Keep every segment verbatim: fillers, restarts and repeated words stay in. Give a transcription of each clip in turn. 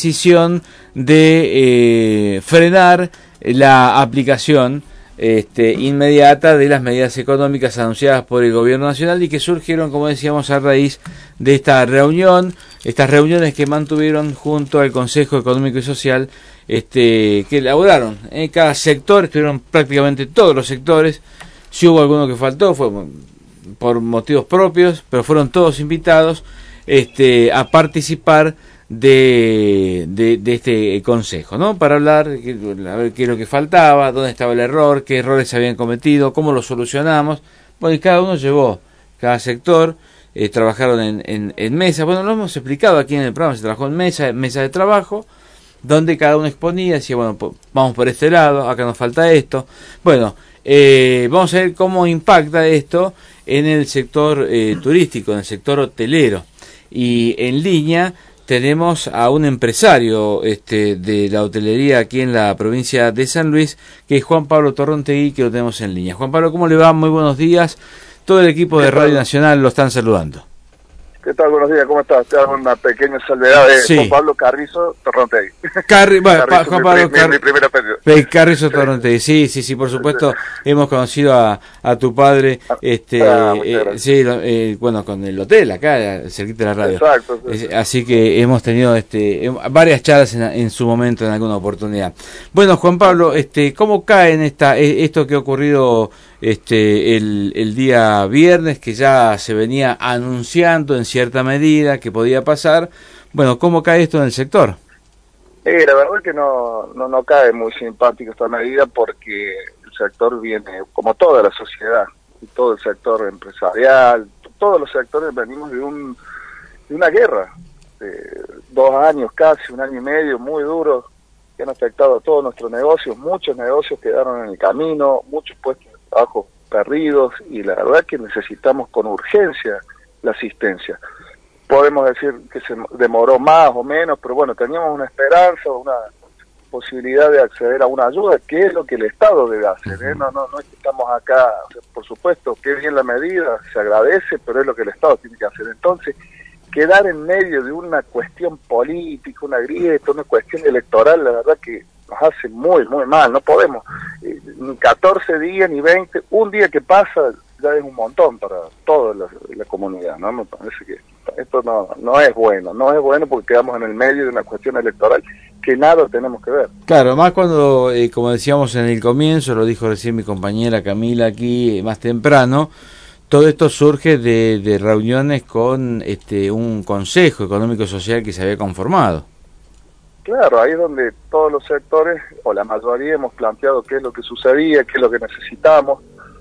decisión de eh, frenar la aplicación este, inmediata de las medidas económicas anunciadas por el gobierno nacional y que surgieron, como decíamos, a raíz de esta reunión, estas reuniones que mantuvieron junto al Consejo Económico y Social, este, que elaboraron en cada sector, estuvieron prácticamente todos los sectores. Si hubo alguno que faltó fue por motivos propios, pero fueron todos invitados este, a participar de, de, de este consejo, ¿no? Para hablar, a ver qué es lo que faltaba, dónde estaba el error, qué errores se habían cometido, cómo lo solucionamos. Bueno, y cada uno llevó, cada sector, eh, trabajaron en, en, en mesa. Bueno, lo hemos explicado aquí en el programa, se trabajó en mesa, en mesa de trabajo, donde cada uno exponía, decía, bueno, po, vamos por este lado, acá nos falta esto. Bueno, eh, vamos a ver cómo impacta esto en el sector eh, turístico, en el sector hotelero. Y en línea tenemos a un empresario este, de la hotelería aquí en la provincia de San Luis, que es Juan Pablo Torrontegui, que lo tenemos en línea. Juan Pablo, ¿cómo le va? Muy buenos días. Todo el equipo de Radio Nacional lo están saludando. ¿Qué tal? Buenos días, ¿cómo estás? Te hago una pequeña salvedad de sí. Juan Pablo Carrizo Torrontegui. Carri bueno, Carrizo, Juan Pablo mi, mi, mi primer apellido. Carrizo Torrontegui, sí, sí, sí, por supuesto. Hemos conocido a, a tu padre, este, ah, eh, sí, eh, bueno, con el hotel acá, cerquita de la radio. Exacto. Sí. Eh, así que hemos tenido este, varias charlas en, en su momento, en alguna oportunidad. Bueno, Juan Pablo, este, ¿cómo cae en esta, esto que ha ocurrido este el, el día viernes, que ya se venía anunciando en cierta medida que podía pasar? Bueno, ¿cómo cae esto en el sector? Eh, la verdad es que no, no, no cae muy simpático esta medida porque el sector viene, como toda la sociedad, y todo el sector empresarial, todos los sectores venimos de, un, de una guerra, de dos años casi, un año y medio, muy duros, que han afectado a todos nuestros negocios. Muchos negocios quedaron en el camino, muchos puestos de trabajo perdidos, y la verdad es que necesitamos con urgencia la asistencia. Podemos decir que se demoró más o menos, pero bueno, teníamos una esperanza, una posibilidad de acceder a una ayuda, que es lo que el Estado debe hacer, ¿eh? No, no, no es que estamos acá, o sea, por supuesto, que bien la medida, se agradece, pero es lo que el Estado tiene que hacer. Entonces, quedar en medio de una cuestión política, una grieta, una cuestión electoral, la verdad que nos hace muy, muy mal. No podemos, eh, ni catorce días, ni veinte, un día que pasa ya es un montón para toda la, la comunidad, ¿no? Me parece que esto no, no es bueno, no es bueno porque quedamos en el medio de una cuestión electoral que nada tenemos que ver. Claro, más cuando, eh, como decíamos en el comienzo, lo dijo recién mi compañera Camila aquí eh, más temprano, todo esto surge de, de reuniones con este un Consejo Económico y Social que se había conformado. Claro, ahí es donde todos los sectores, o la mayoría, hemos planteado qué es lo que sucedía, qué es lo que necesitamos.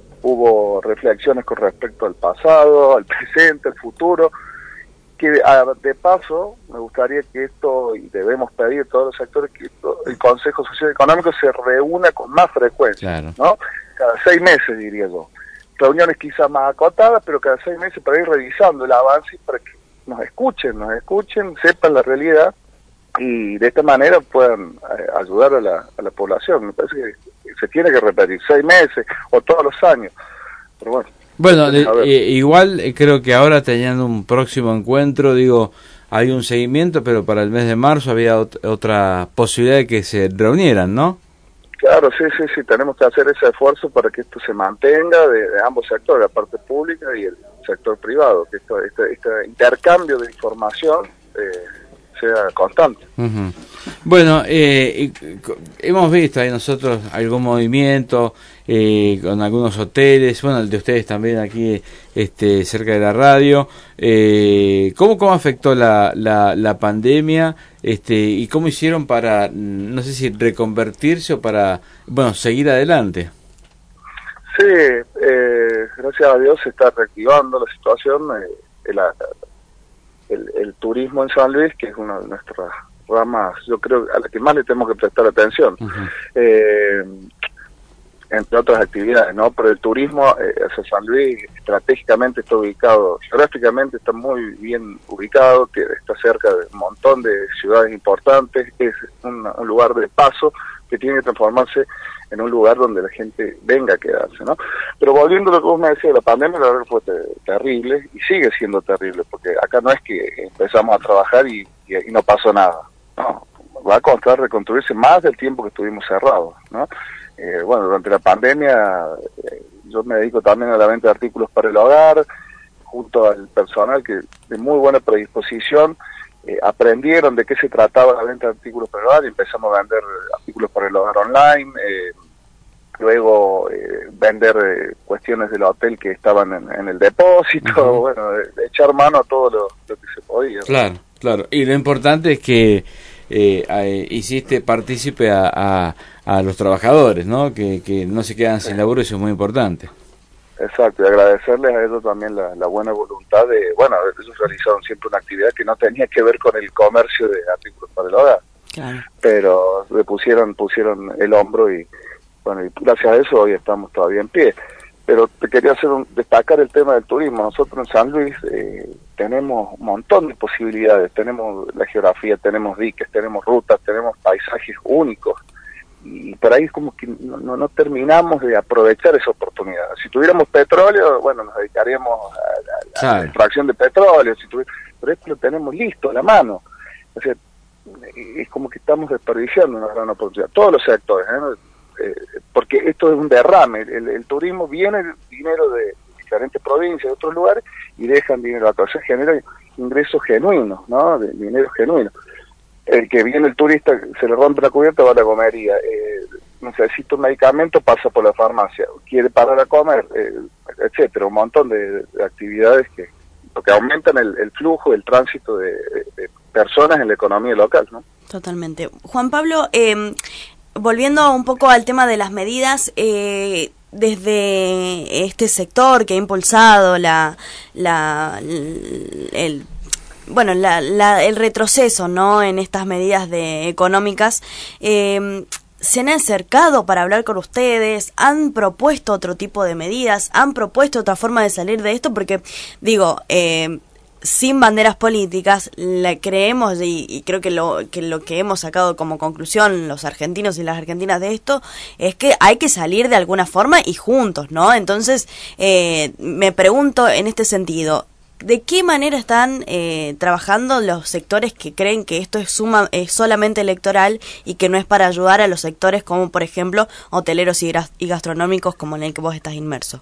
Hubo reflexiones con respecto al pasado, al presente, al futuro, que a, de paso me gustaría que esto, y debemos pedir todos los sectores, que esto, el Consejo Social y Económico se reúna con más frecuencia, claro, ¿no? Cada seis meses, diría yo. Reuniones quizás más acotadas, pero cada seis meses para ir revisando el avance y para que nos escuchen, nos escuchen, sepan la realidad y de esta manera puedan eh, ayudar a la, a la población. Me parece que se tiene que repetir seis meses o todos los años, pero bueno. Bueno, eh, igual eh, creo que ahora teniendo un próximo encuentro, digo, hay un seguimiento, pero para el mes de marzo había ot otra posibilidad de que se reunieran, ¿no? Claro, sí, sí, sí, tenemos que hacer ese esfuerzo para que esto se mantenga de, de ambos sectores, la parte pública y el sector privado, que esto, este, este intercambio de información eh, sea constante. Uh-huh. Bueno, eh, hemos visto ahí nosotros algún movimiento eh, con algunos hoteles, bueno, el de ustedes también aquí este, cerca de la radio. Eh, ¿cómo, ¿Cómo afectó la, la, la pandemia este, y cómo hicieron para, no sé si reconvertirse o para, bueno, seguir adelante? Sí, eh, gracias a Dios se está reactivando la situación. Eh, el, el, el turismo en San Luis, que es una de nuestras ramas, yo creo, a la que más le tenemos que prestar atención. Uh-huh. eh, entre otras actividades, ¿no? Pero el turismo, eh, hacia San Luis, estratégicamente está ubicado, geográficamente está muy bien ubicado, que está cerca de un montón de ciudades importantes, es un, un lugar de paso que tiene que transformarse en un lugar donde la gente venga a quedarse, ¿no? Pero volviendo a lo que vos me decías de la pandemia, la verdad fue ter terrible, y sigue siendo terrible, porque acá no es que empezamos a trabajar y, y, y no pasó nada, no, va a costar reconstruirse más del tiempo que estuvimos cerrados, ¿no? Eh, bueno, durante la pandemia eh, yo me dedico también a la venta de artículos para el hogar, junto al personal que de muy buena predisposición eh, aprendieron de qué se trataba la venta de artículos para el hogar y empezamos a vender artículos para el hogar online, eh, luego eh, vender eh, cuestiones del hotel que estaban en, en el depósito, uh-huh. bueno, de, de echar mano a todo lo, lo que se podía. Claro, claro, y lo importante es que eh, eh, hiciste partícipe a, a, a los trabajadores, ¿no? Que, que no se quedan sin laburo, eso es muy importante. Exacto, y agradecerles a ellos también la, la buena voluntad de, bueno, ellos realizaron siempre una actividad que no tenía que ver con el comercio de artículos para el hogar, claro. pero le pusieron, pusieron el hombro y, bueno, y gracias a eso hoy estamos todavía en pie. Pero te quería hacer un, destacar el tema del turismo. Nosotros en San Luis eh, tenemos un montón de posibilidades, tenemos la geografía, tenemos diques, tenemos rutas, tenemos paisajes únicos, y por ahí es como que no, no, no terminamos de aprovechar esa oportunidad. Si tuviéramos petróleo, bueno, nos dedicaríamos a, a, claro. a la extracción de petróleo, si tuviera, pero esto lo tenemos listo a la mano. O sea, es como que estamos desperdiciando una gran oportunidad, todos los sectores, ¿eh? Eh, porque esto es un derrame, el, el turismo viene dinero de diferentes provincias, de otros lugares, y dejan dinero acá, o sea, genera ingresos genuinos, ¿no? De dinero genuino. El que viene el turista, se le rompe la cubierta, va a la comería, eh, necesita un medicamento, pasa por la farmacia, quiere parar a comer, eh, etcétera, un montón de, de actividades que, que aumentan el, el flujo, el tránsito de, de, de personas en la economía local, ¿no? Totalmente. Juan Pablo, eh, volviendo un poco al tema de las medidas, eh, desde este sector que ha impulsado la, la el bueno la, la, el retroceso, ¿no?, en estas medidas de económicas, eh, se han acercado para hablar con ustedes, han propuesto otro tipo de medidas, han propuesto otra forma de salir de esto, porque digo, eh, sin banderas políticas, la creemos y, y creo que lo, que lo que hemos sacado como conclusión los argentinos y las argentinas de esto es que hay que salir de alguna forma y juntos, ¿no? Entonces, eh, me pregunto en este sentido, ¿de qué manera están eh, trabajando los sectores que creen que esto es, suma, es solamente electoral y que no es para ayudar a los sectores como, por ejemplo, hoteleros y, y gastronómicos como en el que vos estás inmerso?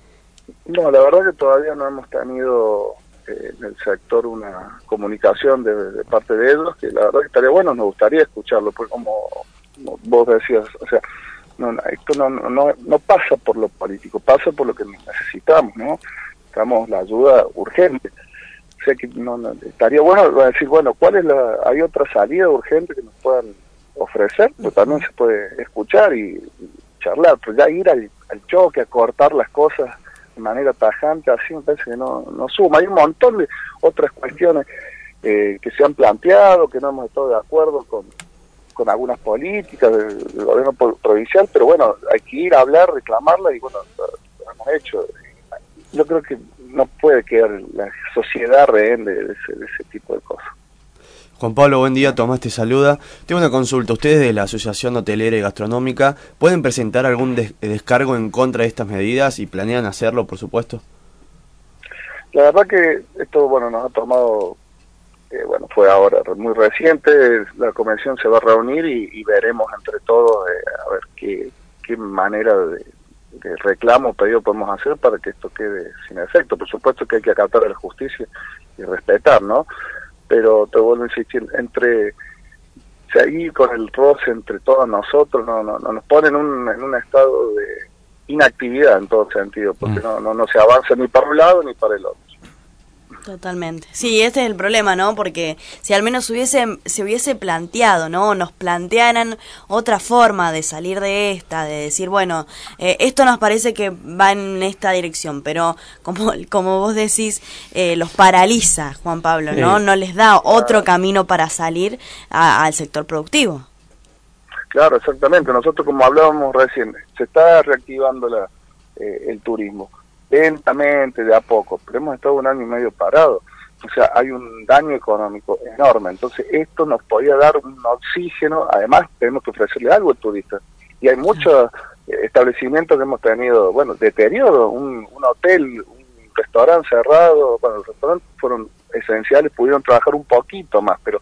No, la verdad que todavía no hemos tenido en el sector una comunicación de, de parte de ellos, que la verdad que estaría bueno, nos gustaría escucharlo, porque como, como vos decías, o sea, no, esto no, no, no pasa por lo político, pasa por lo que necesitamos, ¿no? Necesitamos la ayuda urgente. O sea que no, no, estaría bueno decir, bueno, ¿cuál es la, hay otra salida urgente que nos puedan ofrecer? Pues también se puede escuchar y, y charlar, pero ya ir al, al choque, a cortar las cosas de manera tajante, así me parece que no, no suma. Hay un montón de otras cuestiones eh, que se han planteado, que no hemos estado de acuerdo con, con algunas políticas del, del gobierno provincial, pero bueno, hay que ir a hablar, reclamarla y bueno, lo, lo hemos hecho. Yo creo que no puede quedar la sociedad rehén de, de, ese, de ese tipo de cosas. Juan Pablo, buen día, Tomás te saluda. Tengo una consulta. Ustedes de la Asociación Hotelera y Gastronómica, ¿pueden presentar algún des descargo en contra de estas medidas y planean hacerlo, por supuesto? La verdad que esto, bueno, nos ha tomado, eh, bueno, fue ahora muy reciente, la convención se va a reunir y, y veremos entre todos eh, a ver qué, qué manera de, de reclamo o pedido podemos hacer para que esto quede sin efecto. Por supuesto que hay que acatar a la justicia y respetar, ¿no? Pero te vuelvo a insistir, entre seguir con el roce entre todos nosotros, no, no, no nos pone en un, en un estado de inactividad en todo sentido, porque mm. no, no, no se avanza ni para un lado ni para el otro. Totalmente. Sí, este es el problema, ¿no? Porque si al menos hubiese, se hubiese planteado, ¿no? Nos plantearan otra forma de salir de esta, de decir, bueno, eh, esto nos parece que va en esta dirección, pero como como vos decís, eh, los paraliza, Juan Pablo, ¿no? Sí. No les da otro camino para salir a, al sector productivo. Claro, exactamente. Nosotros, como hablábamos recién, se está reactivando la, eh, el turismo. Lentamente, de a poco, pero hemos estado un año y medio parados, o sea, hay un daño económico enorme, entonces esto nos podría dar un oxígeno, además tenemos que ofrecerle algo al turista, y hay muchos establecimientos que hemos tenido, bueno, deterioro, un, un hotel, un restaurante cerrado, bueno, los restaurantes fueron esenciales, pudieron trabajar un poquito más, pero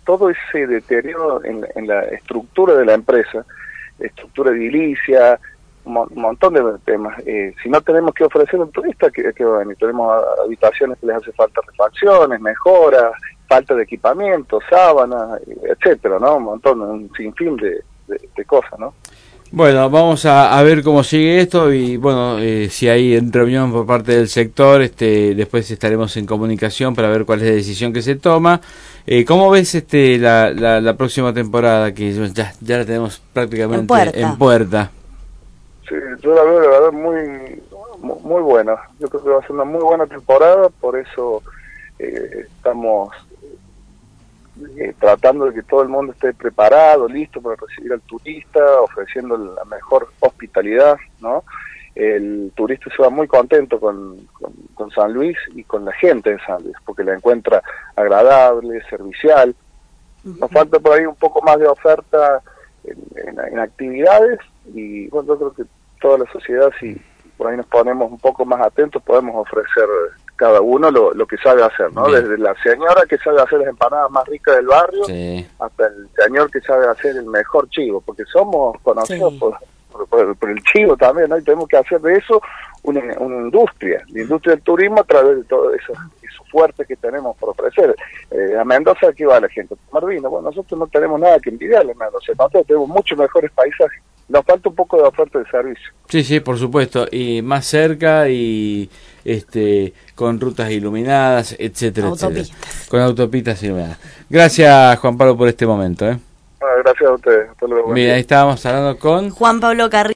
todo ese deterioro en, en la estructura de la empresa, estructura edilicia, un, mo un montón de temas. Eh, si no tenemos que ofrecer al turista, que, que bueno, tenemos habitaciones que les hace falta refacciones, mejoras, falta de equipamiento, sábanas, etcétera, ¿no? Un montón, un sinfín de, de, de cosas, ¿no? Bueno, vamos a, a ver cómo sigue esto y bueno, eh, si hay reunión por parte del sector, este, después estaremos en comunicación para ver cuál es la decisión que se toma. Eh, ¿Cómo ves este la, la, la próxima temporada que ya, ya la tenemos prácticamente en puerta? En puerta? Sí, yo la veo, la verdad, muy, muy buena. Yo creo que va a ser una muy buena temporada, por eso eh, estamos Eh, tratando de que todo el mundo esté preparado, listo para recibir al turista, ofreciendo la mejor hospitalidad, ¿no? El turista se va muy contento con, con, con San Luis y con la gente de San Luis, porque la encuentra agradable, servicial. Nos falta por ahí un poco más de oferta en, en, en actividades, y bueno, yo creo que toda la sociedad, si por ahí nos ponemos un poco más atentos, podemos ofrecer cada uno lo, lo que sabe hacer, ¿no? Bien. Desde la señora que sabe hacer las empanadas más ricas del barrio, sí, hasta el señor que sabe hacer el mejor chivo, porque somos conocidos, sí, por, por, por, por el chivo también, ¿no? Y tenemos que hacer de eso una, una industria, la industria del turismo a través de todo eso, eso fuerte que tenemos por ofrecer. Eh, a Mendoza, ¿qué va la gente? Tomar vino. Bueno, nosotros no tenemos nada que envidiarle a Mendoza, nosotros tenemos muchos mejores paisajes. Nos falta un poco de oferta de servicio. Sí, sí, por supuesto, y más cerca y este con rutas iluminadas, etcétera, autopistas. etcétera. Con autopistas iluminadas. Gracias, Juan Pablo, por este momento, ¿eh? Ah, gracias a ustedes. Hasta luego. Mira, ahí estábamos hablando con Juan Pablo Carrillo.